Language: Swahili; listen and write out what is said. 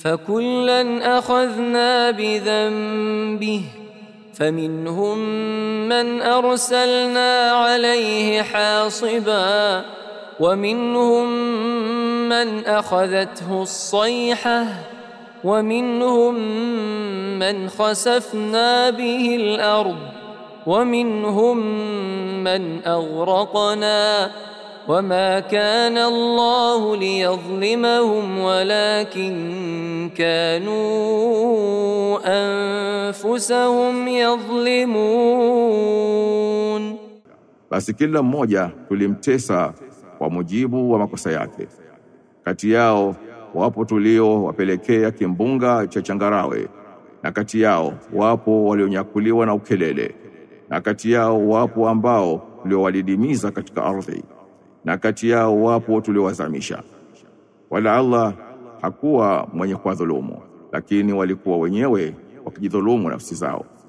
فكلا أخذنا بذنبه فمنهم من أرسلنا عليه حاصبا ومنهم من أخذته الصيحة ومنهم من خسفنا به الأرض ومنهم من أغرقنا وما كان الله ليظلمهم ولكن كانوا أنفسهم يظلمون. Basi kila mmoja tulimtesa kwa mujibu wa makosa yake. Kati yao wapo tulio wapelekea kimbunga cha changarawe, na kati yao wapo walionyakuliwa na ukelele, na kati yao wapo ambao tuliowalidimiza katika ardhi, na kati yao wapo tuliowazamisha. Wala Allah hakuwa mwenye kuwadhulumu, lakini walikuwa wenyewe wakijidhulumu nafsi zao.